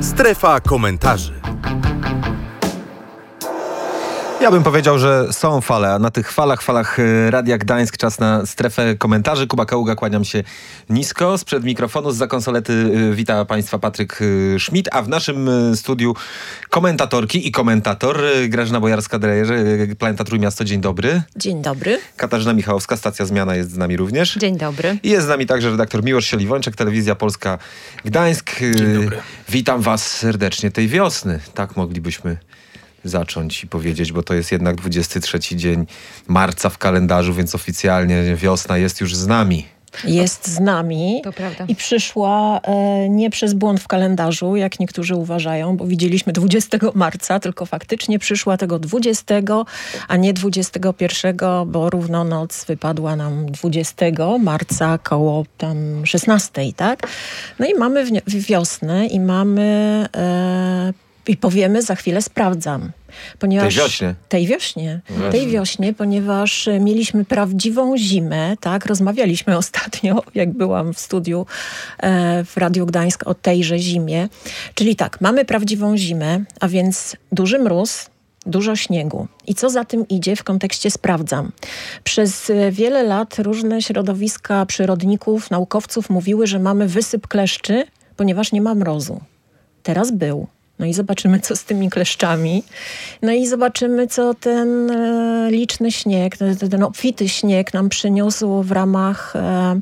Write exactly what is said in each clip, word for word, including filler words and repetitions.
Strefa komentarzy. Ja bym powiedział, że są fale, a na tych falach, falach Radia Gdańsk czas na strefę komentarzy. Kuba Kaługa, kłaniam się nisko. Sprzed mikrofonu, zza konsolety wita Państwa Patryk Schmidt, a w naszym studiu komentatorki i komentator Grażyna Bojarska-Drejer, Planeta Trójmiasto. Dzień dobry. Dzień dobry. Katarzyna Michałowska, Stacja Zmiana jest z nami również. Dzień dobry. I jest z nami także redaktor Miłosz Sieliwończek, Telewizja Polska Gdańsk. Dzień dobry. Witam Was serdecznie tej wiosny. Tak moglibyśmy zacząć i powiedzieć, bo to jest jednak dwudziesty trzeci dzień marca w kalendarzu, więc oficjalnie wiosna jest już z nami. Jest z nami. To prawda. I przyszła e, nie przez błąd w kalendarzu, jak niektórzy uważają, bo widzieliśmy dwudziestego marca, tylko faktycznie przyszła tego dwudziestego, a nie dwudziestego pierwszego, bo równo noc wypadła nam dwudziestego marca koło tam szesnastej, tak? No i mamy w, w wiosnę i mamy e, i powiemy za chwilę sprawdzam. Ponieważ Tej wiośnie. Tej wiośnie. Właśnie. Tej wiośnie, ponieważ mieliśmy prawdziwą zimę, tak? Rozmawialiśmy ostatnio, jak byłam w studiu e, w Radiu Gdańsk o tejże zimie. Czyli tak, mamy prawdziwą zimę, a więc duży mróz, dużo śniegu. I co za tym idzie w kontekście sprawdzam? Przez wiele lat różne środowiska przyrodników, naukowców mówiły, że mamy wysyp kleszczy, ponieważ nie ma mrozu. Teraz był. No i zobaczymy, co z tymi kleszczami. No i zobaczymy, co ten e, liczny śnieg, ten, ten obfity śnieg nam przyniósł w ramach e,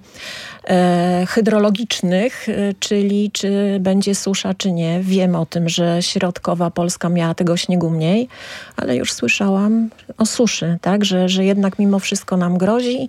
e, hydrologicznych, e, czyli czy będzie susza, czy nie. Wiem o tym, że środkowa Polska miała tego śniegu mniej, ale już słyszałam o suszy, tak? Że, że jednak mimo wszystko nam grozi.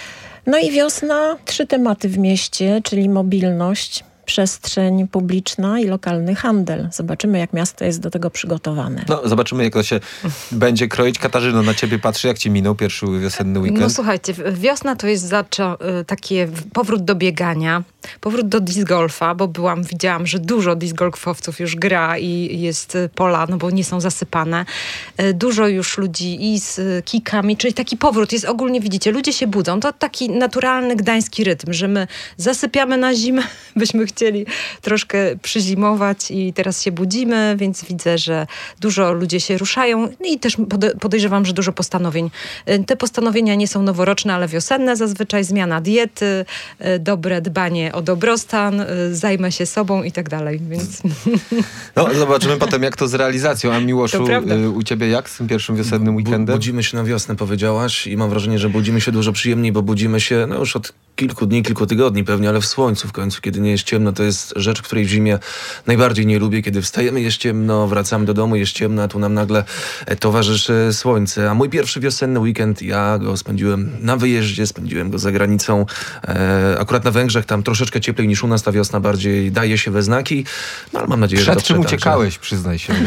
No i wiosna, trzy tematy w mieście, czyli mobilność, przestrzeń publiczna i lokalny handel. Zobaczymy, jak miasto jest do tego przygotowane. No, zobaczymy, jak to się będzie kroić. Katarzyno, na ciebie patrzy, jak ci minął pierwszy wiosenny weekend? No słuchajcie, wiosna to jest zaczą- takie powrót do biegania, powrót do disc golfa, bo byłam, widziałam, że dużo disc golfowców już gra i jest pola, no bo nie są zasypane. Dużo już ludzi i z kikami, czyli taki powrót jest ogólnie, widzicie, ludzie się budzą. To taki naturalny gdański rytm, że my zasypiamy na zimę, byśmy chcieli troszkę przyzimować i teraz się budzimy, więc widzę, że dużo ludzie się ruszają i też podejrzewam, że dużo postanowień. Te postanowienia nie są noworoczne, ale wiosenne zazwyczaj, zmiana diety, dobre dbanie o dobrostan, zajmę się sobą i tak dalej, więc... No, zobaczymy potem, jak to z realizacją. A Miłoszu, u ciebie jak z tym pierwszym wiosennym weekendem? Budzimy się na wiosnę, powiedziałaś, i mam wrażenie, że budzimy się dużo przyjemniej, bo budzimy się no już od kilku dni, kilku tygodni pewnie, ale w słońcu w końcu, kiedy nie jest ciemno. To jest rzecz, której w zimie najbardziej nie lubię. Kiedy wstajemy, jest ciemno, wracamy do domu, jest ciemno, a tu nam nagle towarzyszy słońce. A mój pierwszy wiosenny weekend, ja go spędziłem na wyjeździe, spędziłem go za granicą. E, akurat na Węgrzech, tam troszeczkę cieplej niż u nas, ta wiosna bardziej daje się we znaki. No ale mam nadzieję, Przed że to czym także. uciekałeś, przyznaj się.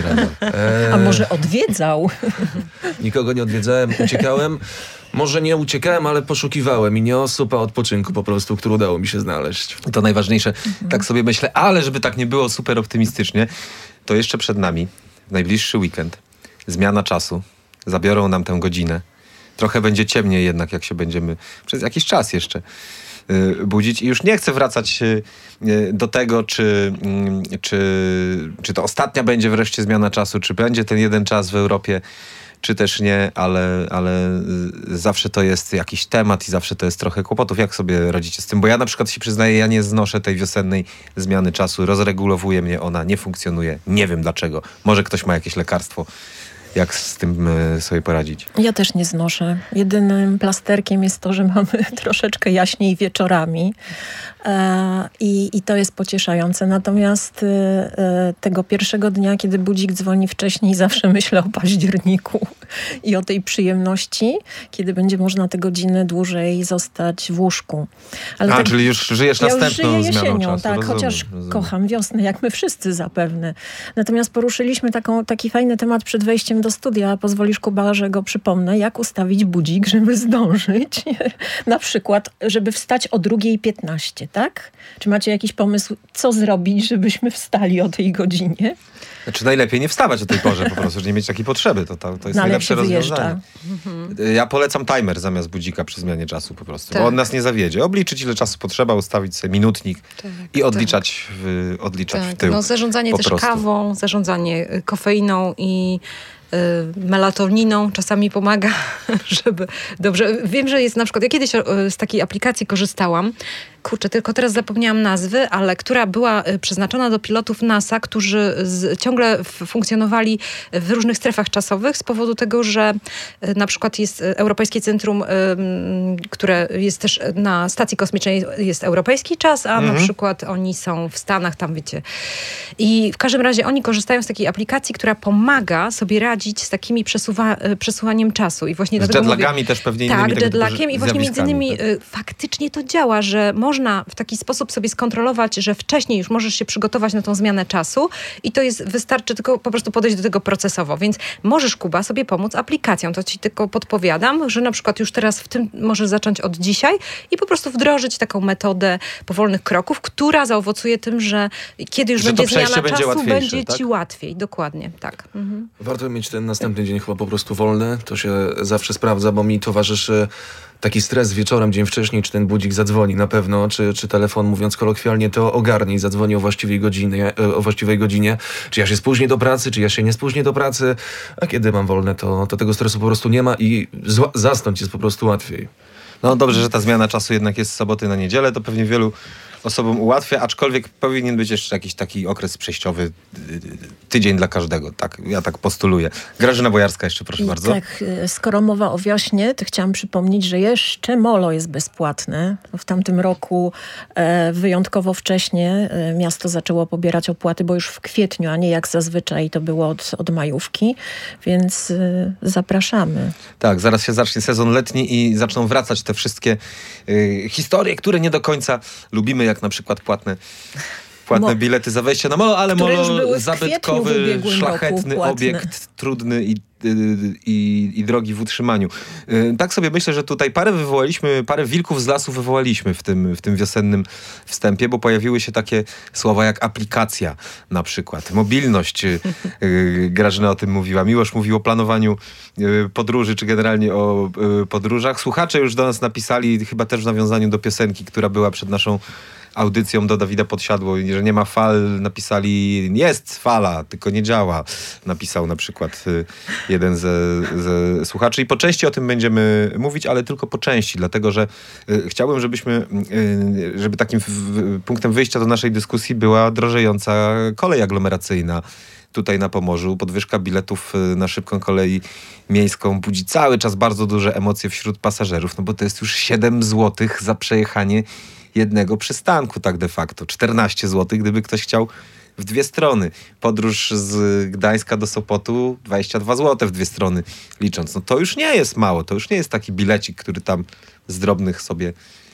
E, A może odwiedzał? Nikogo nie odwiedzałem, uciekałem. Może nie uciekałem, ale poszukiwałem i nie osób, a odpoczynku po prostu, który udało mi się znaleźć. To najważniejsze. Mhm. Tak sobie myślę, ale żeby tak nie było super optymistycznie, to jeszcze przed nami najbliższy weekend. Zmiana czasu. Zabiorą nam tę godzinę. Trochę będzie ciemniej jednak, jak się będziemy przez jakiś czas jeszcze y, budzić. I już nie chcę wracać y, do tego, czy, y, czy, czy to ostatnia będzie wreszcie zmiana czasu, czy będzie ten jeden czas w Europie, czy też nie, ale, ale zawsze to jest jakiś temat i zawsze to jest trochę kłopotów. Jak sobie radzicie z tym? Bo ja na przykład się przyznaję, ja nie znoszę tej wiosennej zmiany czasu. Rozregulowuje mnie ona, nie funkcjonuje. Nie wiem dlaczego. Może ktoś ma jakieś lekarstwo. Jak z tym sobie poradzić? Ja też nie znoszę. Jedynym plasterkiem jest to, że mamy troszeczkę jaśniej wieczorami e, i, i to jest pocieszające. Natomiast e, tego pierwszego dnia, kiedy budzik dzwoni wcześniej, zawsze myślę o październiku i o tej przyjemności, kiedy będzie można te godziny dłużej zostać w łóżku. Ale A, tak, czyli już żyjesz ja następną już żyję zmianą jesienią, czasu. tak, rozumiem, chociaż rozumiem. kocham wiosnę, jak my wszyscy zapewne. Natomiast poruszyliśmy taką, taki fajny temat przed wejściem do studia. Pozwolisz, Kuba, że go przypomnę, jak ustawić budzik, żeby zdążyć. Na przykład, żeby wstać o drugiej piętnaście, tak? Czy macie jakiś pomysł, co zrobić, żebyśmy wstali o tej godzinie? Znaczy najlepiej nie wstawać o tej porze po prostu, że nie mieć takiej potrzeby. To, to, to jest no ale najlepsze jak się rozwiązanie. wyjeżdża. Ja polecam timer zamiast budzika przy zmianie czasu po prostu, Tak. bo on nas nie zawiedzie. Obliczyć, ile czasu potrzeba, ustawić sobie minutnik Tak, i odliczać, w, odliczać w Tak, tył. no zarządzanie po też prostu. kawą, zarządzanie y, kofeiną i y, melatoniną czasami pomaga, żeby dobrze... Wiem, że jest na przykład... Ja kiedyś y, z takiej aplikacji korzystałam, kurczę, tylko teraz zapomniałam nazwy, ale która była y, przeznaczona do pilotów NASA, którzy z, ciągle f- funkcjonowali w różnych strefach czasowych z powodu tego, że y, na przykład jest y, Europejskie Centrum, y, m, które jest też na stacji kosmicznej, jest europejski czas, a Mhm. na przykład oni są w Stanach, tam wiecie. I w każdym razie oni korzystają z takiej aplikacji, która pomaga sobie radzić z takimi przesuwa, y, przesuwaniem czasu. I właśnie Z dlatego mówię- jetlagami też pewnie innymi tak, tego typu jetlagiem i właśnie między zjawiskami, innymi tak? y, faktycznie to działa, że można w taki sposób sobie skontrolować, że wcześniej już możesz się przygotować na tą zmianę czasu i to jest, wystarczy tylko po prostu podejść do tego procesowo. Więc możesz, Kuba, sobie pomóc aplikacją. To ci tylko podpowiadam, że na przykład już teraz w tym możesz zacząć od dzisiaj i po prostu wdrożyć taką metodę powolnych kroków, która zaowocuje tym, że kiedy już Że to będzie przejście zmiana będzie czasu, łatwiejsze, będzie tak? ci łatwiej. Dokładnie, tak. Mhm. Warto mieć ten następny dzień chyba po prostu wolny. To się zawsze sprawdza, bo mi towarzyszy taki stres wieczorem, dzień wcześniej, czy ten budzik zadzwoni na pewno, czy, czy telefon, mówiąc kolokwialnie, to ogarnij, zadzwoni o właściwej godzinie, e, o właściwej godzinie, czy ja się spóźnię do pracy, czy ja się nie spóźnię do pracy, a kiedy mam wolne, to, to tego stresu po prostu nie ma i zła, zasnąć jest po prostu łatwiej. No dobrze, że ta zmiana czasu jednak jest z soboty na niedzielę, to pewnie wielu osobom ułatwia, aczkolwiek powinien być jeszcze jakiś taki okres przejściowy, y, tydzień dla każdego, tak, ja tak postuluję. Grażyna Bojarska jeszcze, proszę I bardzo. tak, y, skoro mowa o wiośnie, to chciałam przypomnieć, że jeszcze Molo jest bezpłatne. W tamtym roku e, wyjątkowo wcześnie e, miasto zaczęło pobierać opłaty, bo już w kwietniu, a nie jak zazwyczaj to było od, od majówki, więc y, zapraszamy. Tak, zaraz się zacznie sezon letni i zaczną wracać te wszystkie y, historie, które nie do końca lubimy, jak na przykład płatne, płatne Mo- bilety za wejście na Molo, ale Które już Molo były w kwietniu w zabytkowy, ubiegłym szlachetny roku płatne. obiekt, trudny i, y, i, i drogi w utrzymaniu. Y, tak sobie myślę, że tutaj parę wywołaliśmy, parę wilków z lasu wywołaliśmy w tym, w tym wiosennym wstępie, bo pojawiły się takie słowa jak aplikacja na przykład, mobilność. Y, y, Grażyna o tym mówiła. Miłosz mówił o planowaniu y, podróży, czy generalnie o y, podróżach. Słuchacze już do nas napisali, chyba też w nawiązaniu do piosenki, która była przed naszą audycją do Dawida Podsiadło, że nie ma fal, napisali jest fala, tylko nie działa. Napisał na przykład y, jeden ze, ze słuchaczy i po części o tym będziemy mówić, ale tylko po części, dlatego że y, chciałbym, żebyśmy, y, żeby takim w, w, punktem wyjścia do naszej dyskusji była drożejąca kolej aglomeracyjna. Tutaj na Pomorzu podwyżka biletów y, na szybką kolej miejską budzi cały czas bardzo duże emocje wśród pasażerów, no bo to jest już siedem złotych za przejechanie jednego przystanku, tak de facto. czternaście złotych, gdyby ktoś chciał w dwie strony. Podróż z Gdańska do Sopotu dwadzieścia dwa złote w dwie strony licząc. No to już nie jest mało, to już nie jest taki bilecik, który tam z drobnych sobie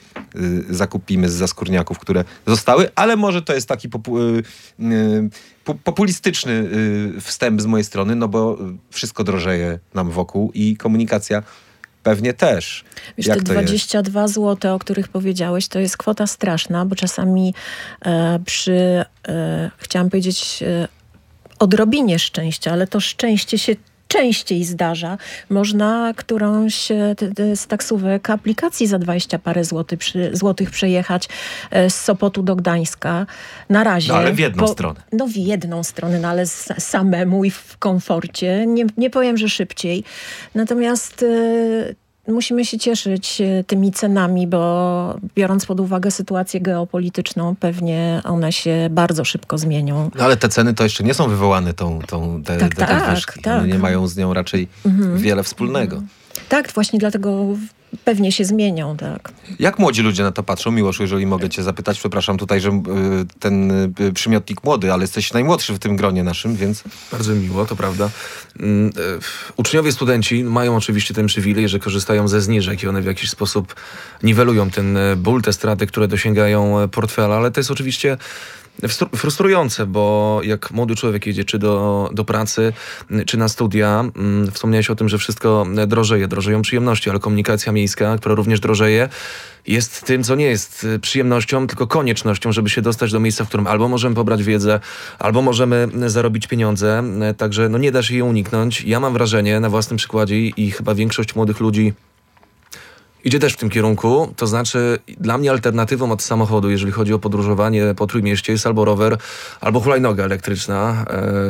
y, zakupimy z zaskórniaków, które zostały, ale może to jest taki popu, y, y, pu, populistyczny y, wstęp z mojej strony, no bo wszystko drożeje nam wokół i komunikacja pewnie też. Wiesz, Jak te to jest? dwadzieścia dwa złote, o których powiedziałeś, to jest kwota straszna, bo czasami e, przy, e, chciałam powiedzieć, e, odrobinie szczęścia, ale to szczęście się częściej zdarza. Można którąś e, t, t, z taksówek aplikacji za dwadzieścia parę złotych, przy, złotych przejechać e, z Sopotu do Gdańska. Na razie. No, ale w jedną stronę. No w jedną stronę, no ale s- samemu i w komforcie. Nie, nie powiem, że szybciej. Natomiast e, musimy się cieszyć e, tymi cenami, bo biorąc pod uwagę sytuację geopolityczną, pewnie one się bardzo szybko zmienią. No ale te ceny to jeszcze nie są wywołane tą, tą, te, Tak, te tak, podwyżki. tak. One nie mają z nią raczej wiele wspólnego. Tak, właśnie dlatego pewnie się zmienią, tak. Jak młodzi ludzie na to patrzą? Miłoszu, jeżeli mogę cię zapytać, przepraszam tutaj, że y, ten y, przymiotnik młody, ale jesteś najmłodszy w tym gronie naszym, więc... Bardzo miło, to prawda. Mm, e, Uczniowie, studenci mają oczywiście ten przywilej, że korzystają ze zniżek i one w jakiś sposób niwelują ten e, ból, te straty, które dosięgają e, portfela, ale to jest oczywiście Frustru- Frustrujące, bo jak młody człowiek jedzie czy do, do pracy, czy na studia, mm, wspomniałeś o tym, że wszystko drożeje, drożeją przyjemności, ale komunikacja miejska, która również drożeje, jest tym, co nie jest przyjemnością, tylko koniecznością, żeby się dostać do miejsca, w którym albo możemy pobrać wiedzę, albo możemy zarobić pieniądze. Także no nie da się jej uniknąć. Ja mam wrażenie na własnym przykładzie i chyba większość młodych ludzi idzie też w tym kierunku, to znaczy dla mnie alternatywą od samochodu, jeżeli chodzi o podróżowanie po Trójmieście, jest albo rower, albo hulajnoga elektryczna.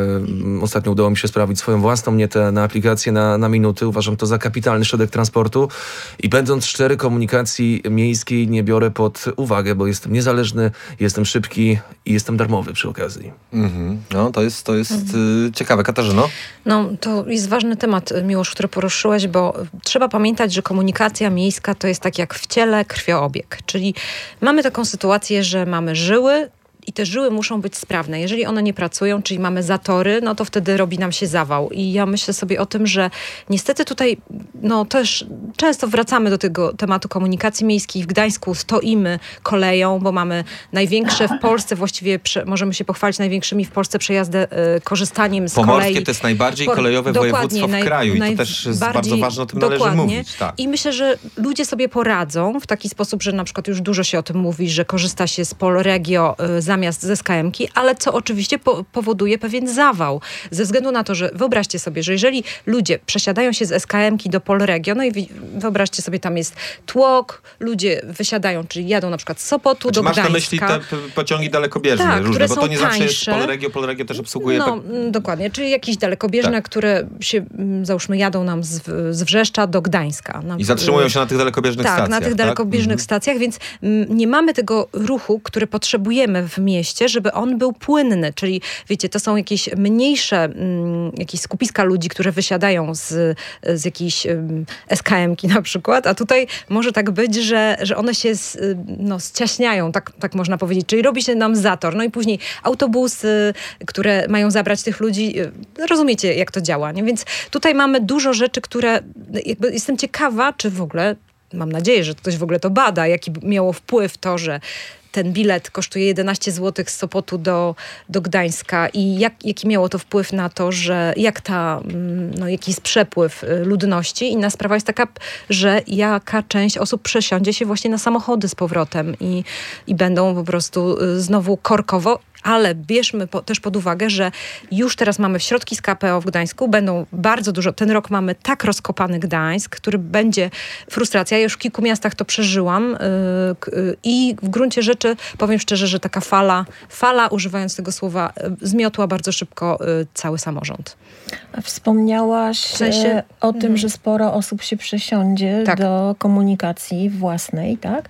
E, ostatnio udało mi się sprawić swoją własną nietę na aplikację na, na minuty. Uważam to za kapitalny środek transportu i będąc szczery, komunikacji miejskiej nie biorę pod uwagę, bo jestem niezależny, jestem szybki i jestem darmowy przy okazji. Mhm. No to jest, to jest mhm. y, ciekawe. Katarzyno? No to jest ważny temat, Miłosz, który poruszyłeś, bo trzeba pamiętać, że komunikacja miejska to jest tak jak w ciele krwioobieg. Czyli mamy taką sytuację, że mamy żyły i te żyły muszą być sprawne. Jeżeli one nie pracują, czyli mamy zatory, no to wtedy robi nam się zawał. I ja myślę sobie o tym, że niestety tutaj no też często wracamy do tego tematu komunikacji miejskiej. W Gdańsku stoimy koleją, bo mamy największe w Polsce, właściwie prze, możemy się pochwalić największymi w Polsce przejazdy, y, korzystaniem z Pomorskie kolei. to jest najbardziej Por, kolejowe województwo w kraju i to też jest bardzo ważne, o tym należy mówić. Tak. I myślę, że ludzie sobie poradzą w taki sposób, że na przykład już dużo się o tym mówi, że korzysta się z Polregio y, zamiast z S K M-ki, ale co oczywiście po- powoduje pewien zawał. Ze względu na to, że wyobraźcie sobie, że jeżeli ludzie przesiadają się z S K M-ki do Polregio, no i wi- wyobraźcie sobie, tam jest tłok, ludzie wysiadają, czyli jadą na przykład z Sopotu Znaczy, do masz Gdańska. na myśli te p- pociągi dalekobieżne Tak, różne, które bo są to nie zawsze jest tańsze. Polregio. Polregio też obsługuje... No, pe- mm, dokładnie. Czyli jakieś dalekobieżne, Tak. które się, mm, załóżmy, jadą nam z, z Wrzeszcza do Gdańska. Na, I zatrzymują się na tych dalekobieżnych tak, stacjach. na tych tak? dalekobieżnych Mhm. stacjach, więc mm, nie mamy tego ruchu, który potrzebujemy w mieście, żeby on był płynny. Czyli wiecie, to są jakieś mniejsze mm, jakieś skupiska ludzi, które wysiadają z, z jakiejś um, S K M-ki na przykład, a tutaj może tak być, że, że one się z, no, zciaśniają, tak, tak można powiedzieć. Czyli robi się nam zator. No i później autobusy, które mają zabrać tych ludzi. Rozumiecie, jak to działa, nie? Więc tutaj mamy dużo rzeczy, które jakby jestem ciekawa, czy w ogóle, mam nadzieję, że ktoś w ogóle to bada, jaki miało wpływ to, że ten bilet kosztuje jedenaście złotych z Sopotu do, do Gdańska i jak, jaki miało to wpływ na to, że jak ta, no, jaki jest przepływ ludności. Inna sprawa jest taka, że jaka część osób przesiądzie się właśnie na samochody z powrotem i, i będą po prostu znowu korkowo. Ale bierzmy po, też pod uwagę, że już teraz mamy środki z K P O w Gdańsku, będą bardzo dużo. Ten rok mamy tak rozkopany Gdańsk, który będzie frustracja. Ja już w kilku miastach to przeżyłam yy, yy, i w gruncie rzeczy powiem szczerze, że taka fala, fala używając tego słowa, yy, zmiotła bardzo szybko yy, cały samorząd. A wspomniałaś W sensie- e, o tym, Mhm. że sporo osób się przesiądzie Tak. do komunikacji własnej, tak?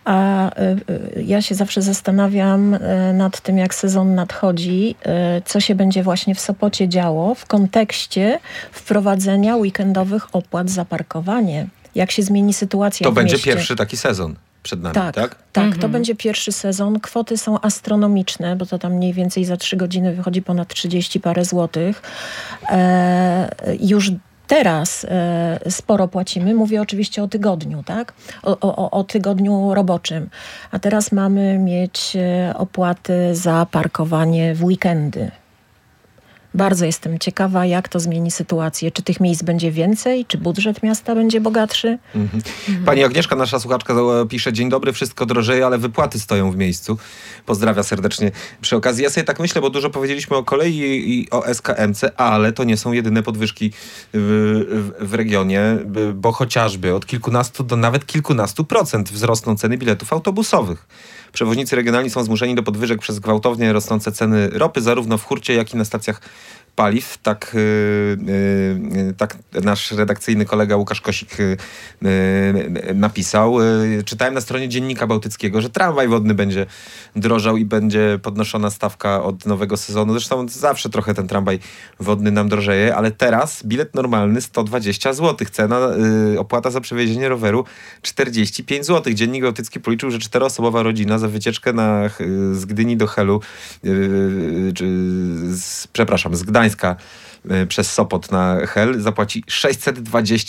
A e, e, ja się zawsze zastanawiam e, nad tym, jak sezon nadchodzi, e, co się będzie właśnie w Sopocie działo w kontekście wprowadzenia weekendowych opłat za parkowanie. Jak się zmieni sytuacja To w będzie mieście. pierwszy taki sezon przed nami, tak? Tak, tak, Mhm. to będzie pierwszy sezon. Kwoty są astronomiczne, bo to tam mniej więcej za trzy godziny wychodzi ponad trzydzieści parę złotych. E, już teraz e, sporo płacimy. Mówię oczywiście o tygodniu, tak? O, o, o tygodniu roboczym. A teraz mamy mieć e, opłaty za parkowanie w weekendy. Bardzo jestem ciekawa, jak to zmieni sytuację. Czy tych miejsc będzie więcej? Czy budżet miasta będzie bogatszy? Mhm. Pani Agnieszka, nasza słuchaczka, pisze: dzień dobry, wszystko drożeje, ale wypłaty stoją w miejscu. Pozdrawia serdecznie. Przy okazji ja sobie tak myślę, bo dużo powiedzieliśmy o kolei i o S K M ce, ale to nie są jedyne podwyżki w, w, w regionie, bo chociażby od kilkunastu do nawet kilkunastu procent wzrosną ceny biletów autobusowych. Przewoźnicy regionalni są zmuszeni do podwyżek przez gwałtownie rosnące ceny ropy, zarówno w hurcie, jak i na stacjach paliw. Tak, yy, yy, tak nasz redakcyjny kolega Łukasz Kosik yy, yy, napisał. Yy, czytałem na stronie Dziennika Bałtyckiego, że tramwaj wodny będzie drożał i będzie podnoszona stawka od nowego sezonu. Zresztą zawsze trochę ten tramwaj wodny nam drożeje, ale teraz bilet normalny sto dwadzieścia złotych. Cena, yy, opłata za przewiezienie roweru czterdzieści pięć złotych. Dziennik Bałtycki policzył, że czteroosobowa rodzina za wycieczkę na, yy, z Gdyni do Helu, yy, czy z, przepraszam, z Gdańska przez Sopot na Hel zapłaci sześćset dwadzieścia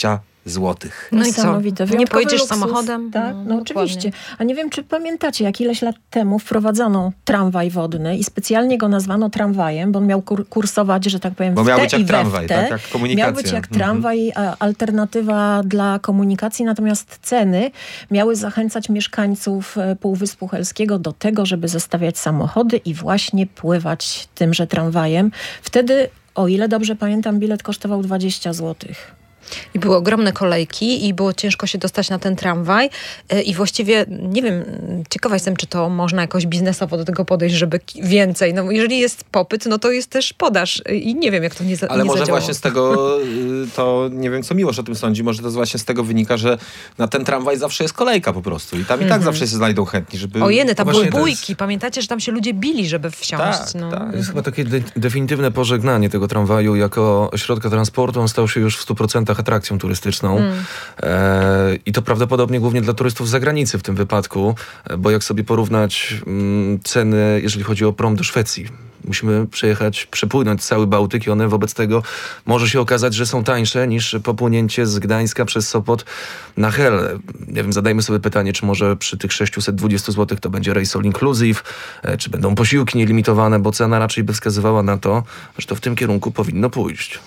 złotych. No i co? Niesamowite. Nie Wyjątkowy pojedziesz luksus. samochodem? Tak, No, no, dokładnie. oczywiście. A nie wiem, czy pamiętacie, jak ileś lat temu wprowadzono tramwaj wodny i specjalnie go nazwano tramwajem, bo on miał kur- kursować, że tak powiem, Bo w miał te być jak i we tramwaj, w te. tak? Jak komunikacja. Miał być jak Mhm. tramwaj, a alternatywa dla komunikacji, natomiast ceny miały zachęcać mieszkańców e, Półwyspu Helskiego do tego, żeby zostawiać samochody i właśnie pływać tymże tramwajem. Wtedy, o ile dobrze pamiętam, bilet kosztował dwadzieścia złotych. I były ogromne kolejki i było ciężko się dostać na ten tramwaj e, i właściwie, nie wiem, ciekawa jestem, czy to można jakoś biznesowo do tego podejść, żeby ki- więcej. No jeżeli jest popyt, no to jest też podaż i nie wiem, jak to nie, za, Ale nie może zadziałało. właśnie z tego, y, to nie wiem, co Miłosz o tym sądzi, może to właśnie z tego wynika, że na ten tramwaj zawsze jest kolejka po prostu i tam i tak zawsze się znajdą chętni, żeby... Ojeny, tam były Właśnie to bójki. jest- Pamiętacie, że tam się ludzie bili, żeby wsiąść? Tak, no. tak. To jest chyba takie de- definitywne pożegnanie tego tramwaju jako środka transportu. On stał się już w stu procentach atrakcją turystyczną. E, I to prawdopodobnie głównie dla turystów z zagranicy w tym wypadku, e, bo jak sobie porównać mm, ceny, jeżeli chodzi o prom do Szwecji, musimy przejechać, przepłynąć cały Bałtyk i one wobec tego może się okazać, że są tańsze niż popłynięcie z Gdańska przez Sopot na Hel. Nie wiem, zadajmy sobie pytanie, czy może przy tych sześciuset dwudziestu złotych to będzie race all inclusive, e, czy będą posiłki nielimitowane, bo cena raczej by wskazywała na to, że to w tym kierunku powinno pójść.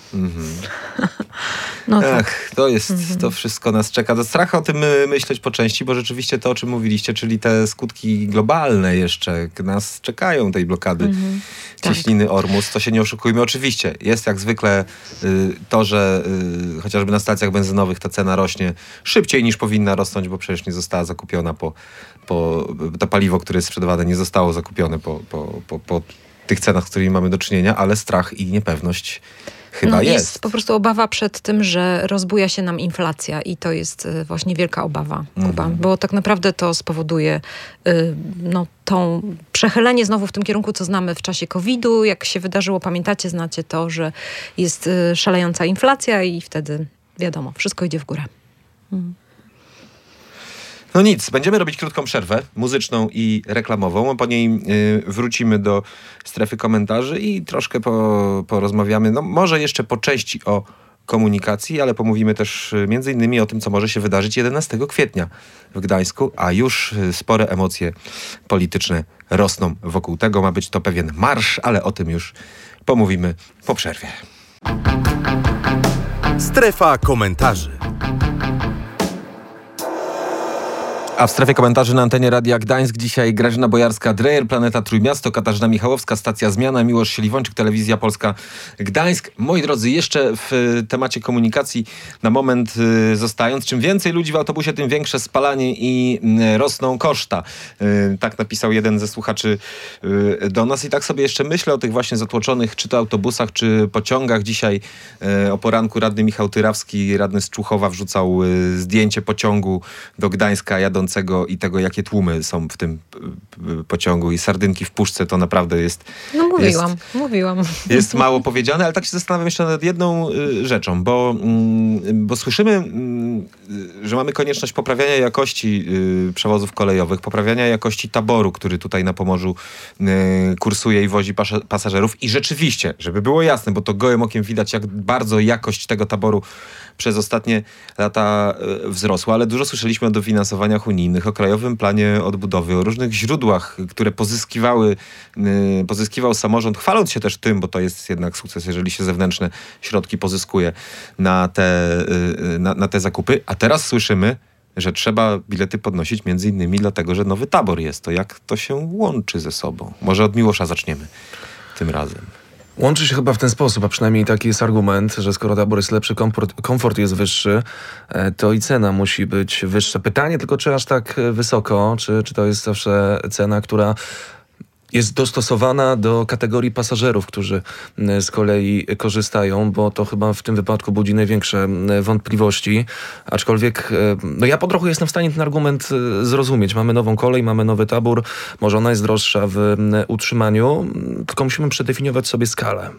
No tak. Ech, to jest, to wszystko nas czeka. To strach o tym y, myśleć po części, bo rzeczywiście to, o czym mówiliście, czyli te skutki globalne jeszcze nas czekają, tej blokady cieśniny Ormus. To się nie oszukujmy. Oczywiście jest jak zwykle y, to, że y, chociażby na stacjach benzynowych ta cena rośnie szybciej niż powinna rosnąć, bo przecież nie została zakupiona po, po to paliwo, które jest sprzedawane, nie zostało zakupione po, po, po, po tych cenach, z którymi mamy do czynienia, ale strach i niepewność chyba no, jest. jest po prostu obawa przed tym, że rozbuja się nam inflacja i to jest y, właśnie wielka obawa, Kuba, Mhm. bo tak naprawdę to spowoduje y, no, tą przechylenie znowu w tym kierunku, co znamy w czasie kowida, jak się wydarzyło, pamiętacie, znacie to, że jest y, szalejąca inflacja i wtedy wiadomo, wszystko idzie w górę. No nic, będziemy robić krótką przerwę muzyczną i reklamową, a po niej y, wrócimy do strefy komentarzy i troszkę po, porozmawiamy, no może jeszcze po części o komunikacji, ale pomówimy też y, między innymi o tym, co może się wydarzyć jedenastego kwietnia w Gdańsku, a już y, spore emocje polityczne rosną wokół tego. Ma być to pewien marsz, ale o tym już pomówimy po przerwie. Strefa komentarzy. A w strefie komentarzy na antenie Radia Gdańsk dzisiaj Grażyna Bojarska-Drejer, Planeta Trójmiasto, Katarzyna Michałowska, Stacja Zmiana, Miłosz Siliwończyk, Telewizja Polska Gdańsk. Moi drodzy, jeszcze w temacie komunikacji na moment y, zostając, czym więcej ludzi w autobusie, tym większe spalanie i y, rosną koszta. Y, tak napisał jeden ze słuchaczy y, do nas i tak sobie jeszcze myślę o tych właśnie zatłoczonych czy to autobusach, czy pociągach. Dzisiaj y, o poranku radny Michał Tyrawski, radny z Człuchowa, wrzucał y, zdjęcie pociągu do Gdańska jadąc i tego, jakie tłumy są w tym y, y, pociągu i sardynki w puszce, to naprawdę jest... No mówiłam, jest, mówiłam. Jest mało powiedziane, ale tak się zastanawiam jeszcze nad jedną y, rzeczą, bo, mm, bo słyszymy, mm, że mamy konieczność poprawiania jakości y, przewozów kolejowych, poprawiania jakości taboru, który tutaj na Pomorzu y, kursuje i wozi pasza, pasażerów i rzeczywiście, żeby było jasne, bo to gołym okiem widać, jak bardzo jakość tego taboru przez ostatnie lata y, wzrosła, ale dużo słyszeliśmy o dofinansowaniach unijnych, o Krajowym Planie Odbudowy, o różnych źródłach, które pozyskiwały, y, pozyskiwał samorząd, chwaląc się też tym, bo to jest jednak sukces, jeżeli się zewnętrzne środki pozyskuje na te, y, na, na te zakupy. A teraz słyszymy, że trzeba bilety podnosić między innymi dlatego, że nowy tabor jest. To jak to się łączy ze sobą? Może od Miłosza zaczniemy tym razem. Łączy się chyba w ten sposób, a przynajmniej taki jest argument, że skoro tabor jest lepszy, komfort, komfort jest wyższy, to i cena musi być wyższa. Pytanie tylko, czy aż tak wysoko, czy, czy to jest zawsze cena, która jest dostosowana do kategorii pasażerów, którzy z kolei korzystają, bo to chyba w tym wypadku budzi największe wątpliwości. Aczkolwiek no ja po trochu jestem w stanie ten argument zrozumieć. Mamy nową kolej, mamy nowy tabór, może ona jest droższa w utrzymaniu, tylko musimy przedefiniować sobie skalę.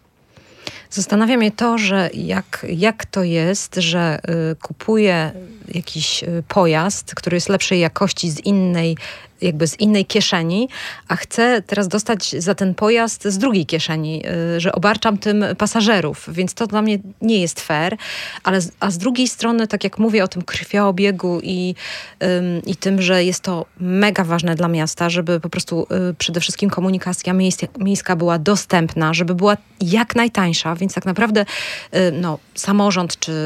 Zastanawia mnie to, że jak, jak to jest, że y, kupuję jakiś y, pojazd, który jest lepszej jakości z innej jakby z innej kieszeni, a chcę teraz dostać za ten pojazd z drugiej kieszeni, że obarczam tym pasażerów, więc to dla mnie nie jest fair, ale z, a z drugiej strony, tak jak mówię o tym krwioobiegu i, ym, i tym, że jest to mega ważne dla miasta, żeby po prostu y, przede wszystkim komunikacja miejska, miejska była dostępna, żeby była jak najtańsza, więc tak naprawdę y, no, samorząd, czy,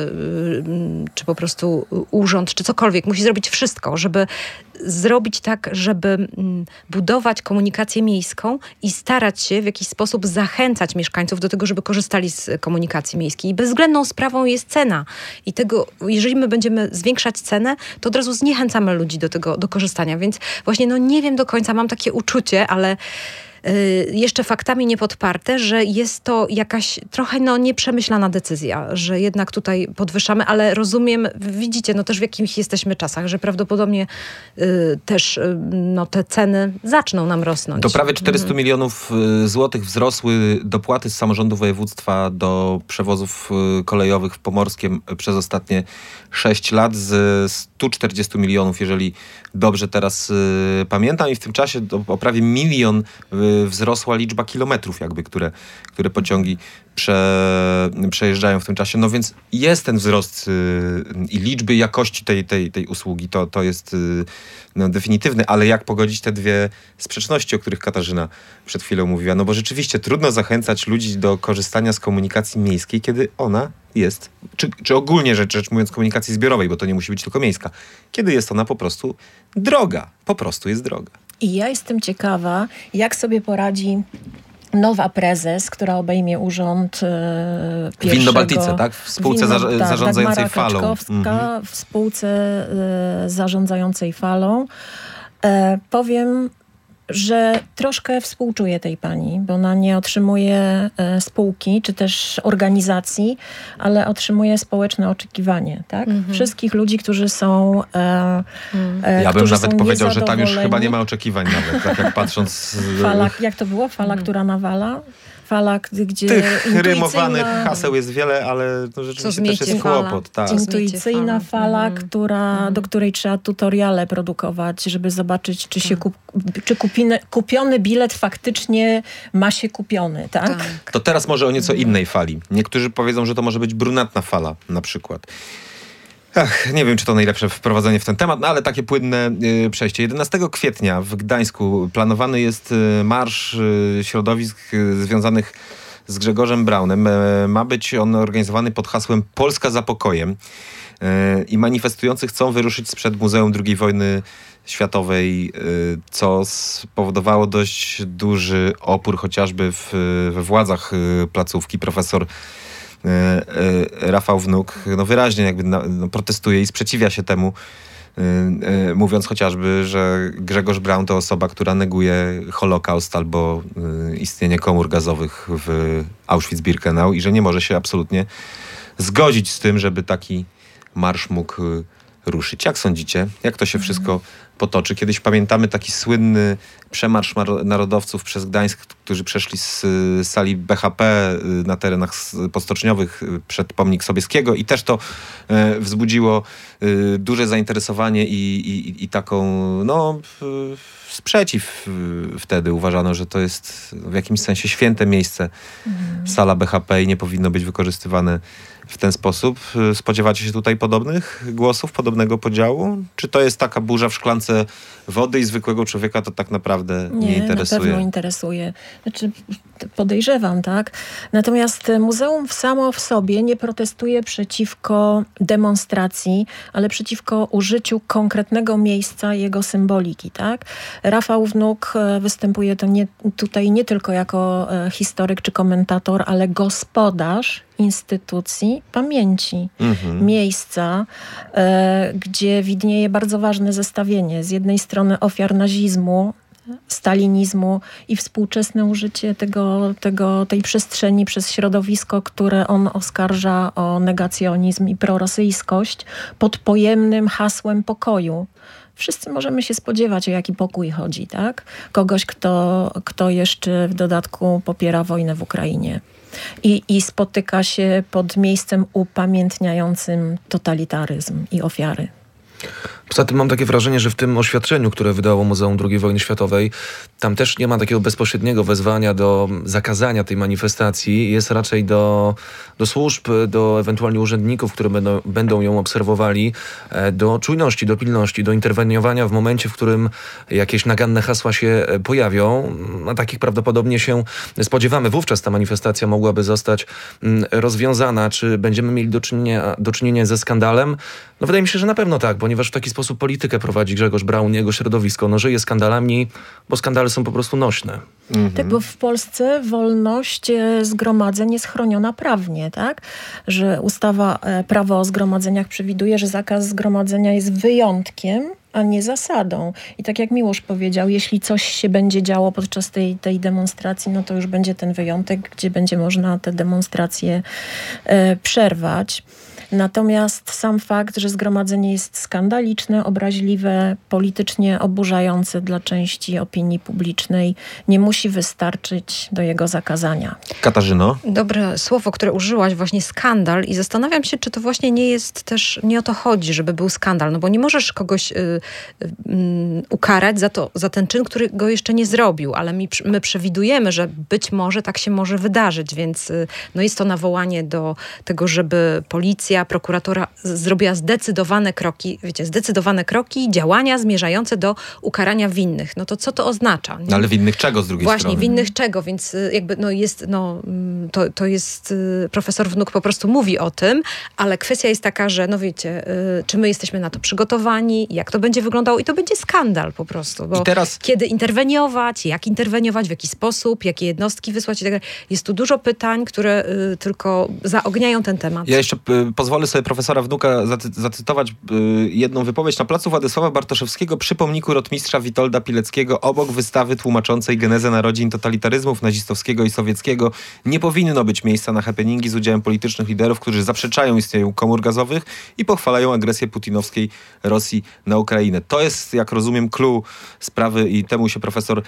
y, czy po prostu urząd, czy cokolwiek musi zrobić wszystko, żeby zrobić tak, żeby mm, budować komunikację miejską i starać się w jakiś sposób zachęcać mieszkańców do tego, żeby korzystali z komunikacji miejskiej. I bezwzględną sprawą jest cena. I tego, jeżeli my będziemy zwiększać cenę, to od razu zniechęcamy ludzi do tego, do korzystania. Więc właśnie, no nie wiem do końca, mam takie uczucie, ale jeszcze faktami niepodparte, że jest to jakaś trochę no, nieprzemyślana decyzja, że jednak tutaj podwyższamy, ale rozumiem, widzicie, no też w jakich jesteśmy czasach, że prawdopodobnie y, też y, no, te ceny zaczną nam rosnąć. Do prawie czterysta milionów złotych wzrosły dopłaty z samorządu województwa do przewozów kolejowych w Pomorskiem przez ostatnie sześć lat z stu czterdziestu milionów, jeżeli dobrze teraz y, pamiętam, i w tym czasie do, o prawie milion y, wzrosła liczba kilometrów, jakby, które, które pociągi prze, przejeżdżają w tym czasie. No więc jest ten wzrost y, i liczby, i jakości tej, tej, tej usługi, to, to jest y, no, definitywny, ale jak pogodzić te dwie sprzeczności, o których Katarzyna przed chwilą mówiła? No bo rzeczywiście trudno zachęcać ludzi do korzystania z komunikacji miejskiej, kiedy ona jest, czy, czy ogólnie rzecz, rzecz mówiąc, komunikacji zbiorowej, bo to nie musi być tylko miejska, kiedy jest ona po prostu droga. Po prostu jest droga. I ja jestem ciekawa, jak sobie poradzi nowa prezes, która obejmie urząd e, pierwszego... W Innobaltice, tak? W spółce Winno, za, tak, zarządzającej Dagmara falą. Mhm. W spółce e, zarządzającej falą. E, powiem, że troszkę współczuję tej pani, bo ona nie otrzymuje e, spółki, czy też organizacji, ale otrzymuje społeczne oczekiwanie, tak? Mm-hmm. Wszystkich ludzi, którzy są e, e, Ja bym nawet powiedział, że tam już niezadowoleni. chyba nie ma oczekiwań nawet, tak jak patrząc... Z... Fala, jak to było? Fala, mm. która nawala? Fala, gdzie Tych intuicyjna... rymowanych haseł jest wiele, ale to rzeczywiście też jest fala. kłopot. Tak. Intuicyjna fala, mm. która, mm. do której trzeba tutoriale produkować, żeby zobaczyć, czy, się kup, czy kupiny, kupiony bilet faktycznie ma się kupiony, tak? tak. To teraz może o nieco innej fali. Niektórzy powiedzą, że to może być brunatna fala na przykład. Ach, nie wiem, czy to najlepsze wprowadzenie w ten temat, no ale takie płynne y, przejście. jedenastego kwietnia w Gdańsku planowany jest y, marsz y, środowisk y, związanych z Grzegorzem Braunem. Y, ma być on organizowany pod hasłem Polska za pokojem. Y, I manifestujący chcą wyruszyć sprzed Muzeum drugiej Wojny Światowej, y, co spowodowało dość duży opór chociażby w, we władzach y, placówki. Profesor Rafał Wnuk no wyraźnie jakby no, protestuje i sprzeciwia się temu, yy, mówiąc chociażby, że Grzegorz Braun to osoba, która neguje Holokaust albo yy, istnienie komór gazowych w Auschwitz-Birkenau i że nie może się absolutnie zgodzić z tym, żeby taki marsz mógł yy, ruszyć. Jak sądzicie? Jak to się wszystko potoczy? Kiedyś pamiętamy taki słynny przemarsz narodowców przez Gdańsk, którzy przeszli z sali B H P na terenach postoczniowych przed pomnik Sobieskiego i też to e, wzbudziło e, duże zainteresowanie i, i, i taką no, sprzeciw wtedy. Uważano, że to jest w jakimś sensie święte miejsce, mhm. sala B H P i nie powinno być wykorzystywane w ten sposób. Spodziewacie się tutaj podobnych głosów, podobnego podziału? Czy to jest taka burza w szklance wody i zwykłego człowieka to tak naprawdę nie, nie interesuje? Nie, na pewno interesuje. Znaczy, podejrzewam, tak? Natomiast muzeum samo w sobie nie protestuje przeciwko demonstracji, ale przeciwko użyciu konkretnego miejsca jego symboliki, tak? Rafał Wnuk występuje to nie, tutaj nie tylko jako historyk czy komentator, ale gospodarz instytucji pamięci. Mhm. Miejsca, e, gdzie widnieje bardzo ważne zestawienie. Z jednej strony ofiar nazizmu, stalinizmu i współczesne użycie tego, tego, tej przestrzeni przez środowisko, które on oskarża o negacjonizm i prorosyjskość pod pojemnym hasłem pokoju. Wszyscy możemy się spodziewać, o jaki pokój chodzi, tak? Kogoś, kto, kto jeszcze w dodatku popiera wojnę w Ukrainie. I, I spotyka się pod miejscem upamiętniającym totalitaryzm i ofiary. Poza tym mam takie wrażenie, że w tym oświadczeniu, które wydało Muzeum drugiej wojny światowej, tam też nie ma takiego bezpośredniego wezwania do zakazania tej manifestacji. Jest raczej do, do służb, do ewentualnie urzędników, które będą, będą ją obserwowali, do czujności, do pilności, do interweniowania w momencie, w którym jakieś naganne hasła się pojawią. A takich prawdopodobnie się spodziewamy. Wówczas ta manifestacja mogłaby zostać rozwiązana. Czy będziemy mieli do czynienia, do czynienia ze skandalem? No wydaje mi się, że na pewno tak, ponieważ w taki sposób politykę prowadzi Grzegorz Braun, jego środowisko. No żyje skandalami, bo skandale są po prostu nośne. Mhm. Tak, bo w Polsce wolność zgromadzeń jest chroniona prawnie, tak? Że ustawa Prawo o zgromadzeniach przewiduje, że zakaz zgromadzenia jest wyjątkiem, a nie zasadą. I tak jak Miłosz powiedział, jeśli coś się będzie działo podczas tej, tej demonstracji, no to już będzie ten wyjątek, gdzie będzie można te demonstracje e, przerwać. Natomiast sam fakt, że zgromadzenie jest skandaliczne, obraźliwe, politycznie oburzające dla części opinii publicznej, nie musi wystarczyć do jego zakazania. Katarzyno? Dobre słowo, które użyłaś, właśnie skandal, i zastanawiam się, czy to właśnie nie jest też, nie o to chodzi, żeby był skandal, no bo nie możesz kogoś y, y, y, ukarać za to, za ten czyn, który go jeszcze nie zrobił, ale my, my przewidujemy, że być może tak się może wydarzyć, więc y, no jest to nawołanie do tego, żeby policja, prokuratura zrobiła zdecydowane kroki, wiecie, zdecydowane kroki, działania zmierzające do ukarania winnych. No to co to oznacza? No ale winnych czego z drugiej Właśnie, strony? Właśnie, winnych czego? Więc jakby no jest, no to, to jest, profesor Wnuk po prostu mówi o tym, ale kwestia jest taka, że no wiecie, czy my jesteśmy na to przygotowani, jak to będzie wyglądało i to będzie skandal po prostu. Bo I teraz... kiedy interweniować, jak interweniować, w jaki sposób, jakie jednostki wysłać i tak dalej. Jest tu dużo pytań, które y, tylko zaogniają ten temat. Ja jeszcze y, pozwolę sobie profesora Wnuka zacy- zacytować y, jedną wypowiedź. Na placu Władysława Bartoszewskiego przy pomniku rotmistrza Witolda Pileckiego obok wystawy tłumaczącej genezę narodzin totalitaryzmów nazistowskiego i sowieckiego nie powinno być miejsca na happeningi z udziałem politycznych liderów, którzy zaprzeczają istnieniu komór gazowych i pochwalają agresję putinowskiej Rosji na Ukrainę. To jest, jak rozumiem, clue sprawy i temu się profesor y,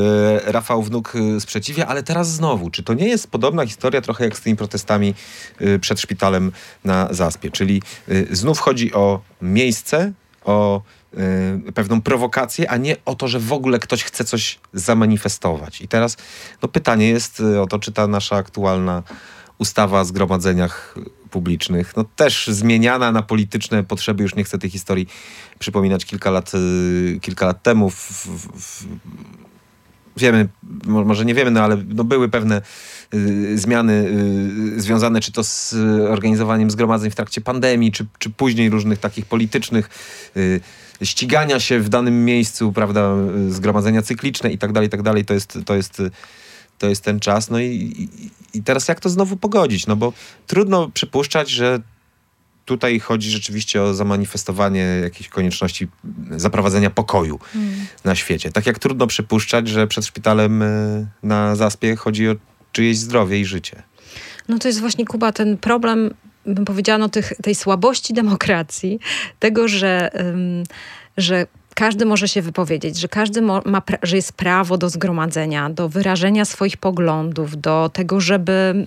Rafał Wnuk y, sprzeciwia, ale teraz znowu, czy to nie jest podobna historia trochę jak z tymi protestami y, przed szpitalem na Zaspie, czyli y, znów chodzi o miejsce, o y, pewną prowokację, a nie o to, że w ogóle ktoś chce coś zamanifestować. I teraz no, pytanie jest y, o to, czy ta nasza aktualna ustawa o zgromadzeniach publicznych, no też zmieniana na polityczne potrzeby, już nie chcę tej historii przypominać kilka lat, y, kilka lat temu. W, w, w, wiemy, może nie wiemy, no ale no były pewne y, zmiany y, związane czy to z organizowaniem zgromadzeń w trakcie pandemii, czy, czy później różnych takich politycznych y, ścigania się w danym miejscu, prawda, zgromadzenia cykliczne i tak dalej, i tak dalej. To jest, to jest, to jest ten czas. No i, i, i teraz jak to znowu pogodzić? No bo trudno przypuszczać, że tutaj chodzi rzeczywiście o zamanifestowanie jakiejś konieczności zaprowadzenia pokoju mm. na świecie. Tak jak trudno przypuszczać, że przed szpitalem na Zaspie chodzi o czyjeś zdrowie i życie. No to jest właśnie, Kuba, ten problem, bym powiedziała, no, tych, tej słabości demokracji, tego, że, um, że każdy może się wypowiedzieć, że każdy ma, pra- że jest prawo do zgromadzenia, do wyrażenia swoich poglądów, do tego, żeby,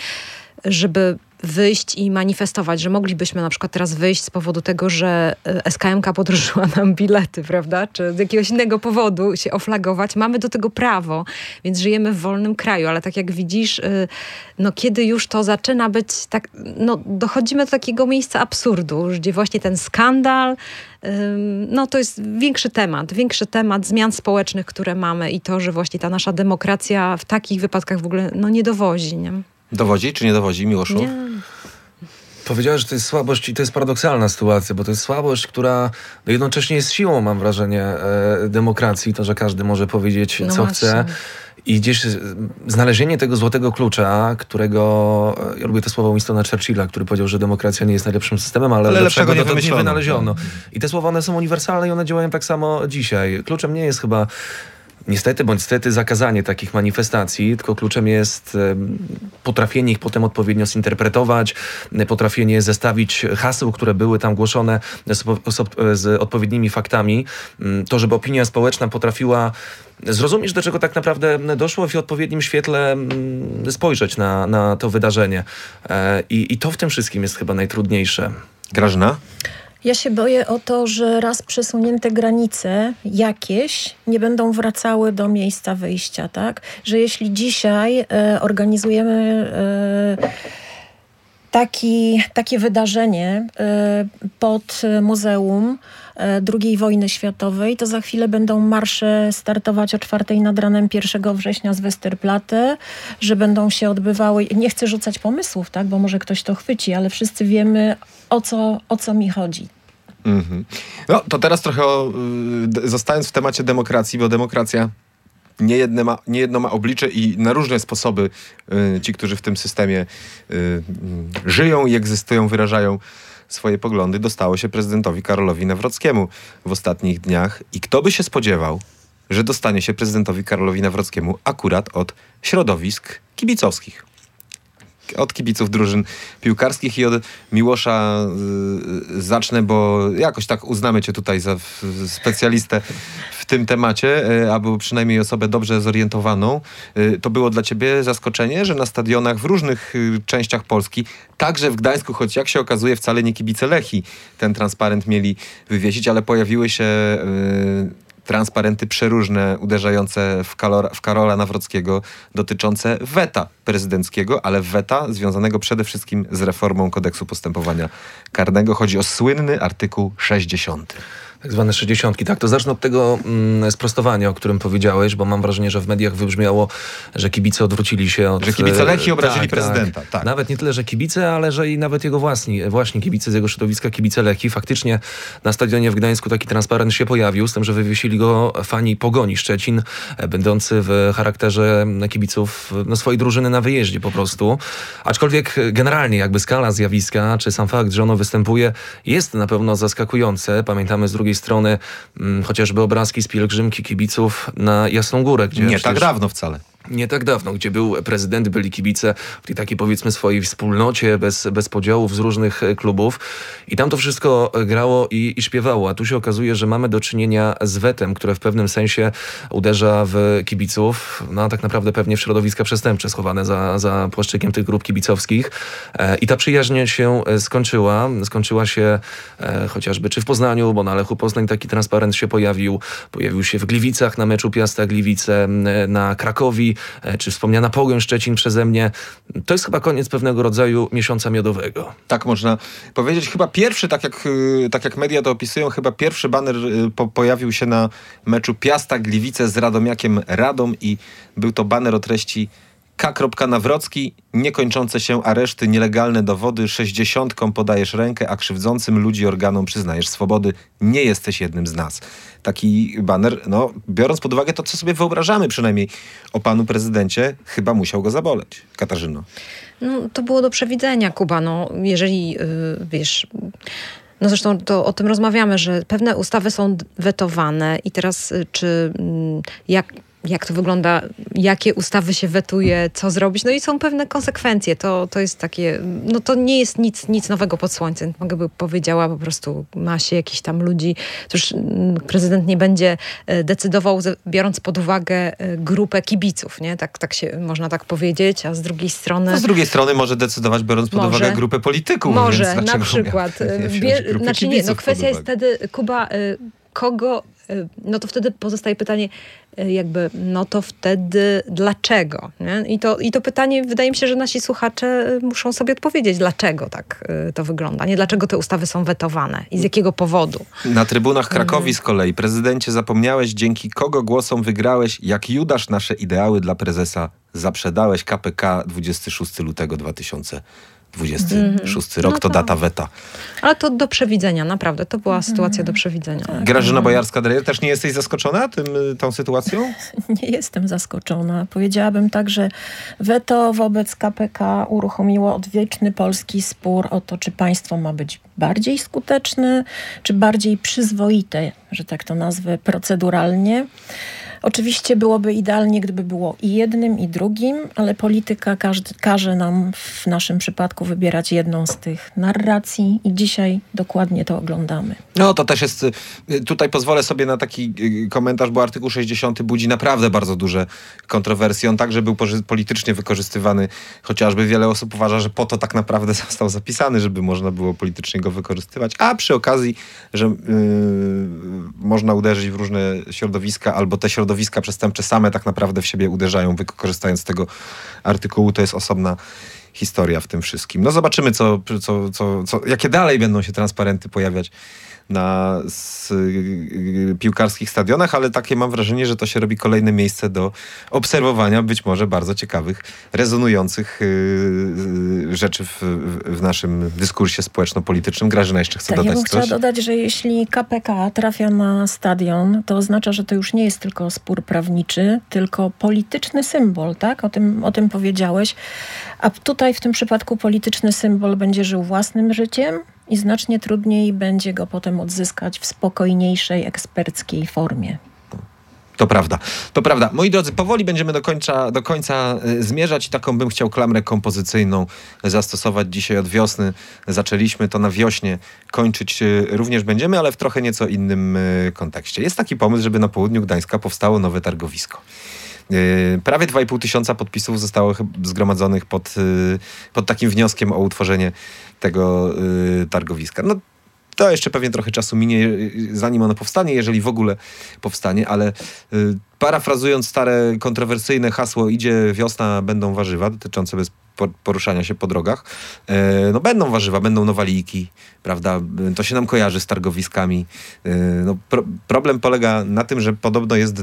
żeby wyjść i manifestować, że moglibyśmy na przykład teraz wyjść z powodu tego, że S K M K podróżyła nam bilety, prawda? Czy z jakiegoś innego powodu się oflagować. Mamy do tego prawo, więc żyjemy w wolnym kraju, ale tak jak widzisz, no kiedy już to zaczyna być tak, no dochodzimy do takiego miejsca absurdu, gdzie właśnie ten skandal, no to jest większy temat, większy temat zmian społecznych, które mamy i to, że właśnie ta nasza demokracja w takich wypadkach w ogóle no nie dowodzi, nie? Dowodzi czy nie dowodzi, Miłoszu? Nie. Powiedziałeś, że to jest słabość i to jest paradoksalna sytuacja, bo to jest słabość, która no jednocześnie jest siłą, mam wrażenie, e, demokracji, to, że każdy może powiedzieć, no co właśnie. chce. I gdzieś znalezienie tego złotego klucza, którego, ja lubię to słowo Winstona Churchilla, który powiedział, że demokracja nie jest najlepszym systemem, ale, ale lepszego nie wymyślono. Nie wynaleziono. I te słowa, one są uniwersalne i one działają tak samo dzisiaj. Kluczem nie jest chyba niestety bądź stety zakazanie takich manifestacji, tylko kluczem jest potrafienie ich potem odpowiednio zinterpretować, potrafienie zestawić haseł, które były tam głoszone z, z odpowiednimi faktami. To, żeby opinia społeczna potrafiła zrozumieć, do czego tak naprawdę doszło i w odpowiednim świetle spojrzeć na, na to wydarzenie. I, I to w tym wszystkim jest chyba najtrudniejsze. Grażyna? Ja się boję o to, że raz przesunięte granice jakieś nie będą wracały do miejsca wyjścia, tak? Że jeśli dzisiaj e, organizujemy e, taki, takie wydarzenie e, pod Muzeum e, drugiej wojny światowej, to za chwilę będą marsze startować o czwartej nad ranem pierwszego września z Westerplatte, że będą się odbywały, nie chcę rzucać pomysłów, tak? Bo może ktoś to chwyci, ale wszyscy wiemy, o co, o co mi chodzi. Mhm. No to teraz trochę o, y, zostając w temacie demokracji, bo demokracja niejedno ma, niejedno ma oblicze i na różne sposoby y, ci, którzy w tym systemie y, y, żyją i egzystują, wyrażają swoje poglądy, dostało się prezydentowi Karolowi Nawrockiemu w ostatnich dniach. I kto by się spodziewał, że dostanie się prezydentowi Karolowi Nawrockiemu akurat od środowisk kibicowskich. Od kibiców drużyn piłkarskich i od Miłosza y, zacznę, bo jakoś tak uznamy cię tutaj za w, specjalistę w tym temacie, y, albo przynajmniej osobę dobrze zorientowaną. Y, to było dla ciebie zaskoczenie, że na stadionach w różnych y, częściach Polski, także w Gdańsku, choć jak się okazuje wcale nie kibice Lechii ten transparent mieli wywiesić, ale pojawiły się y, transparenty przeróżne, uderzające w, Kalora, w Karola Nawrockiego, dotyczące weta prezydenckiego, ale weta związanego przede wszystkim z reformą kodeksu postępowania karnego. Chodzi o słynny artykuł sześćdziesiąty. Tak zwane sześćdziesiątki. Tak, to zacznę od tego mm, sprostowania, o którym powiedziałeś, bo mam wrażenie, że w mediach wybrzmiało, że kibice odwrócili się od... Że kibice Lechii obrazili tak, prezydenta. Tak. Tak. Nawet nie tyle, że kibice, ale że i nawet jego własni, właśnie kibice z jego środowiska, kibice Lechii. Faktycznie na stadionie w Gdańsku taki transparent się pojawił, z tym, że wywiesili go fani Pogoni Szczecin, będący w charakterze kibiców no, swojej drużyny na wyjeździe po prostu. Aczkolwiek generalnie jakby skala zjawiska, czy sam fakt, że ono występuje, jest na pewno zaskakujące. Pamiętamy z drugiej strony hmm, chociażby obrazki z pielgrzymki kibiców na Jasną Górę. Gdzie nie tak dawno wcale. Nie tak dawno, gdzie był prezydent, byli kibice w tej takiej powiedzmy swojej wspólnocie, bez, bez podziałów z różnych klubów. I tam to wszystko grało i, i śpiewało. A tu się okazuje, że mamy do czynienia z wetem, które w pewnym sensie uderza w kibiców, no a tak naprawdę pewnie w środowiska przestępcze schowane za, za płaszczykiem tych grup kibicowskich. E, I ta przyjaźń się skończyła. Skończyła się e, chociażby czy w Poznaniu, bo na Lechu Poznań taki transparent się pojawił. Pojawił się w Gliwicach na meczu Piasta-Gliwice, na Krakowi, czy wspomniana Pogoń Szczecin przeze mnie. To jest chyba koniec pewnego rodzaju miesiąca miodowego. Tak można powiedzieć. Chyba pierwszy, tak jak, tak jak media to opisują, chyba pierwszy baner po, pojawił się na meczu Piasta Gliwice z Radomiakiem Radom i był to baner o treści K. Nawrocki, niekończące się areszty, nielegalne dowody, sześćdziesiątką podajesz rękę, a krzywdzącym ludzi organom przyznajesz swobody. Nie jesteś jednym z nas. Taki baner, no biorąc pod uwagę to, co sobie wyobrażamy przynajmniej o panu prezydencie, chyba musiał go zaboleć. Katarzyno. No, to było do przewidzenia, Kuba. No, jeżeli, yy, wiesz... No zresztą to o tym rozmawiamy, że pewne ustawy są wetowane i teraz y, czy y, jak... jak to wygląda, jakie ustawy się wetuje, co zrobić. No i są pewne konsekwencje. To, to jest takie, no to nie jest nic, nic nowego pod słońcem. Mogę by powiedziała, po prostu ma się jakiś tam ludzi. Cóż, prezydent nie będzie decydował, biorąc pod uwagę grupę kibiców, nie? Tak, tak się można tak powiedzieć, a z drugiej strony... No z drugiej strony może decydować, biorąc pod może, uwagę grupę polityków. Może, więc na przykład. Bie, znaczy nie, no kwestia jest wtedy, Kuba, kogo... No to wtedy pozostaje pytanie, jakby, no to wtedy dlaczego? Nie? I, to, I to pytanie, wydaje mi się, że nasi słuchacze muszą sobie odpowiedzieć, dlaczego tak to wygląda. Nie dlaczego te ustawy są wetowane i z jakiego powodu. Na trybunach Krakowi z kolei, prezydencie, zapomniałeś, dzięki kogo głosom wygrałeś, jak Judasz nasze ideały dla prezesa zaprzedałeś. K P K dwudziestego szóstego lutego dwa tysiące dwudziesty szósty rok, No to to- data weta. Ale to do przewidzenia, naprawdę. To była sytuacja do przewidzenia. Grażyna Bojarska-Drejer, też nie jesteś zaskoczona tym, tą sytuacją? Nie jestem zaskoczona. Powiedziałabym tak, że weto wobec K P K uruchomiło odwieczny polski spór o to, czy państwo ma być bardziej skuteczne, czy bardziej przyzwoite, że tak to nazwę, proceduralnie. Oczywiście byłoby idealnie, gdyby było i jednym, i drugim, ale polityka każdy, każe nam w naszym przypadku wybierać jedną z tych narracji i dzisiaj dokładnie to oglądamy. No to też jest, tutaj pozwolę sobie na taki komentarz, bo artykuł sześćdziesiąty budzi naprawdę bardzo duże kontrowersje. On także był politycznie wykorzystywany, chociażby wiele osób uważa, że po to tak naprawdę został zapisany, żeby można było politycznie go wykorzystywać, a przy okazji, że yy, można uderzyć w różne środowiska, albo te środowiska przestępcze same tak naprawdę w siebie uderzają, korzystając z tego artykułu. To jest osobna historia w tym wszystkim. No zobaczymy, co, co, co, co, jakie dalej będą się transparenty pojawiać na s, y, piłkarskich stadionach, ale takie mam wrażenie, że to się robi kolejne miejsce do obserwowania być może bardzo ciekawych, rezonujących y, y, rzeczy w, w naszym dyskursie społeczno-politycznym. Grażyna jeszcze chce tak, dodać ja bym coś? chciała dodać, że jeśli K P K trafia na stadion, to oznacza, że to już nie jest tylko spór prawniczy, tylko polityczny symbol, tak? O tym, o tym powiedziałeś. A tutaj w tym przypadku polityczny symbol będzie żył własnym życiem i znacznie trudniej będzie go potem odzyskać w spokojniejszej, eksperckiej formie. To prawda, to prawda. Moi drodzy, powoli będziemy do końca, do końca y, zmierzać i taką bym chciał klamrę kompozycyjną zastosować dzisiaj od wiosny. Zaczęliśmy to na wiośnie, kończyć y, również będziemy, ale w trochę nieco innym y, kontekście. Jest taki pomysł, żeby na południu Gdańska powstało nowe targowisko. Yy, prawie dwa i pół tysiąca podpisów zostało zgromadzonych pod, yy, pod takim wnioskiem o utworzenie tego yy, targowiska. No to jeszcze pewnie trochę czasu minie, yy, zanim ono powstanie, jeżeli w ogóle powstanie, ale yy, parafrazując stare kontrowersyjne hasło idzie wiosna, będą warzywa, dotyczące bez poruszania się po drogach. Yy, no będą warzywa, będą nowaliki, prawda? To się nam kojarzy z targowiskami. Yy, no, pro, problem polega na tym, że podobno jest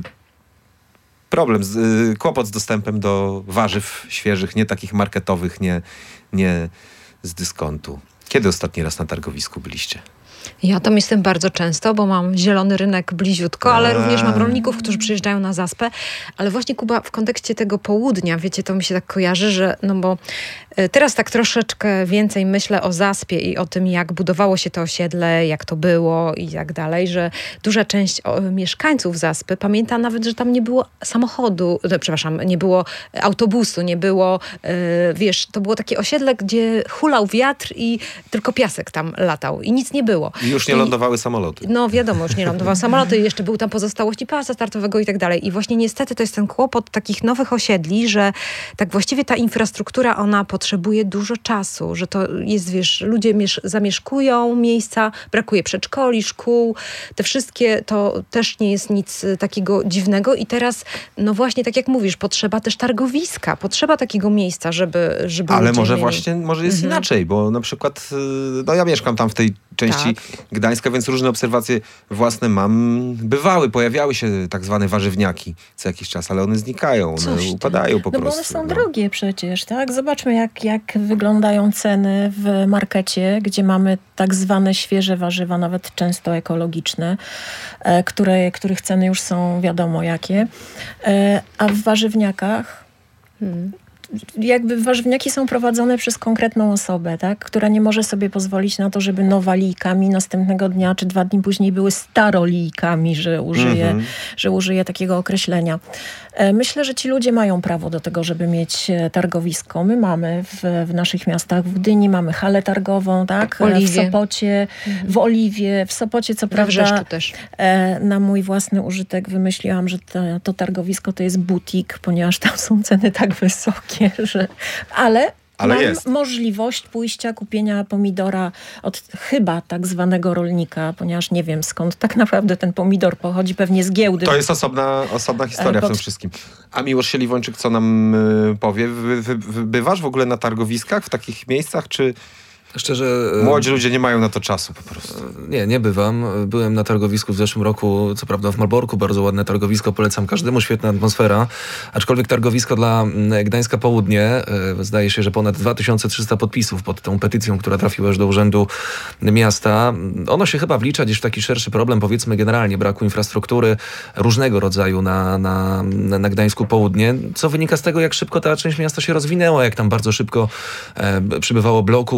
problem, z, y, kłopot z dostępem do warzyw świeżych, nie takich marketowych, nie, nie z dyskontu. Kiedy ostatni raz na targowisku byliście? Ja tam jestem bardzo często, bo mam zielony rynek bliziutko, ale A. również mam rolników, którzy przyjeżdżają na Zaspę. Ale właśnie, Kuba, w kontekście tego południa, wiecie, to mi się tak kojarzy, że no bo teraz tak troszeczkę więcej myślę o Zaspie i o tym, jak budowało się to osiedle, jak to było i tak dalej, że duża część o, mieszkańców Zaspy pamięta nawet, że tam nie było samochodu, no, przepraszam, nie było autobusu, nie było, yy, wiesz, to było takie osiedle, gdzie hulał wiatr i tylko piasek tam latał i nic nie było. I już nie I, lądowały samoloty. No wiadomo, już nie lądowały samoloty, jeszcze był tam pozostałości pasa startowego i tak dalej. I właśnie niestety to jest ten kłopot takich nowych osiedli, że tak właściwie ta infrastruktura, ona potrzebuje dużo czasu, że to jest, wiesz, ludzie miesz- zamieszkują miejsca, brakuje przedszkoli, szkół, te wszystkie, to też nie jest nic takiego dziwnego i teraz, no właśnie tak jak mówisz, potrzeba też targowiska, potrzeba takiego miejsca, żeby, żeby Ale ludzie może mieli. właśnie, może jest Mhm. inaczej, bo na przykład, no ja mieszkam tam w tej części Tak. Gdańska, więc różne obserwacje własne mam. Bywały, pojawiały się tak zwane warzywniaki co jakiś czas, ale one znikają, one Coś ty. upadają po no prostu. bo one są no. drogie przecież, tak? Zobaczmy, jak, jak wyglądają ceny w markecie, gdzie mamy tak zwane świeże warzywa, nawet często ekologiczne, e, które, których ceny już są wiadomo jakie. E, a w warzywniakach Hmm. jakby warzywniaki są prowadzone przez konkretną osobę, tak? Która nie może sobie pozwolić na to, żeby nowalijkami następnego dnia czy dwa dni później były starolijkami, że użyję, Mhm. że użyję takiego określenia. E, Myślę, że ci ludzie mają prawo do tego, żeby mieć e, targowisko. My mamy w, w naszych miastach, w Gdyni mamy halę targową, tak? W Oliwie. W Sopocie, w Oliwie, w Sopocie co We prawda Wrzeszczu też. e, na mój własny użytek wymyśliłam, że to, to targowisko to jest butik, ponieważ tam są ceny tak wysokie, że... Ale, Ale mam jest. możliwość pójścia, kupienia pomidora od chyba tak zwanego rolnika, ponieważ nie wiem skąd tak naprawdę ten pomidor pochodzi, pewnie z giełdy. To jest osobna, osobna historia pod- w tym wszystkim. A Miłosz Siliwończyk co nam y, powie? Wy, wy, wy, bywasz w ogóle na targowiskach, w takich miejscach, czy Szczerze... e, młodzi ludzie nie mają na to czasu po prostu? Nie, nie bywam. Byłem na targowisku w zeszłym roku, co prawda w Malborku, bardzo ładne targowisko, polecam każdemu, świetna atmosfera. Aczkolwiek targowisko dla mm, Gdańska Południe, e, zdaje się, że ponad dwa tysiące trzysta podpisów pod tą petycją, która trafiła już do Urzędu Miasta. Ono się chyba wlicza gdzieś w taki szerszy problem, powiedzmy generalnie, braku infrastruktury różnego rodzaju na, na, na Gdańsku Południe, co wynika z tego, jak szybko ta część miasta się rozwinęła, jak tam bardzo szybko e, przybywało bloków, nowych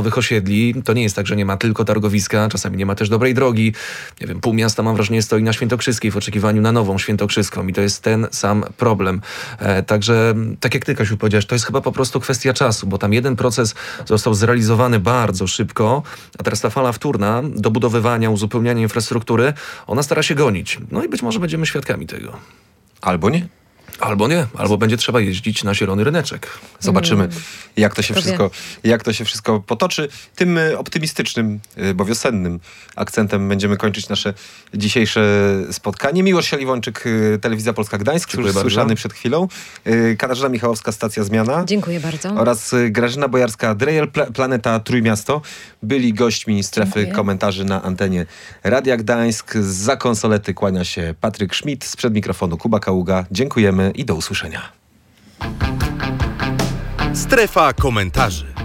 nowych osiedli. To nie jest tak, że nie ma tylko targowiska, czasami nie ma też dobrej drogi. Nie wiem, pół miasta, mam wrażenie, stoi na Świętokrzyskiej w oczekiwaniu na nową Świętokrzyską i to jest ten sam problem. E, także, tak jak ty, Kasiu, powiedziałeś, to jest chyba po prostu kwestia czasu, bo tam jeden proces został zrealizowany bardzo szybko, a teraz ta fala wtórna, dobudowywania, uzupełniania infrastruktury, ona stara się gonić. No i być może będziemy świadkami tego. Albo nie. Albo nie, albo będzie trzeba jeździć na zielony ryneczek. Zobaczymy, Mm. jak to się To wszystko, jak to się wszystko potoczy. Tym y, optymistycznym, y, bo wiosennym akcentem będziemy kończyć nasze dzisiejsze spotkanie. Miłosz Sialiwończyk, y, Telewizja Polska Gdańsk, Dziękuję już bardzo. słyszany przed chwilą. Y, Katarzyna Michałowska, Stacja Zmiana. Dziękuję bardzo. Oraz y, Grażyna Bojarska, Drejel, Pla- Planeta Trójmiasto. Byli gośćmi strefy Dziękuję. komentarzy na antenie Radia Gdańsk. Za konsolety kłania się Patryk Schmidt, sprzed mikrofonu Kuba Kaługa. Dziękujemy i do usłyszenia. Strefa komentarzy.